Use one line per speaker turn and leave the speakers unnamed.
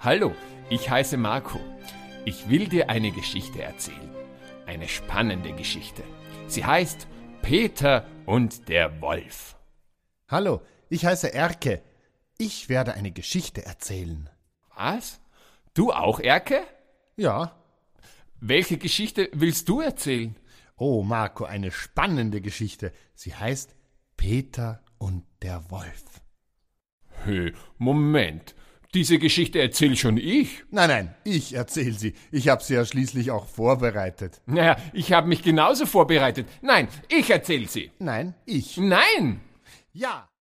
Hallo, ich heiße Marco. Ich will dir eine Geschichte erzählen. Eine spannende Geschichte. Sie heißt Peter und der Wolf.
Hallo, ich heiße Erke. Ich werde eine Geschichte erzählen.
Was? Du auch, Erke?
Ja.
Welche Geschichte willst du erzählen?
Oh, Marco, eine spannende Geschichte. Sie heißt Peter und der Wolf.
Hey, Moment. Diese Geschichte erzähl schon ich.
Nein, ich erzähle sie. Ich habe sie ja schließlich auch vorbereitet.
Naja, ich habe mich genauso vorbereitet. Nein, ich erzähl sie.
Nein, ich.
Nein!
Ja.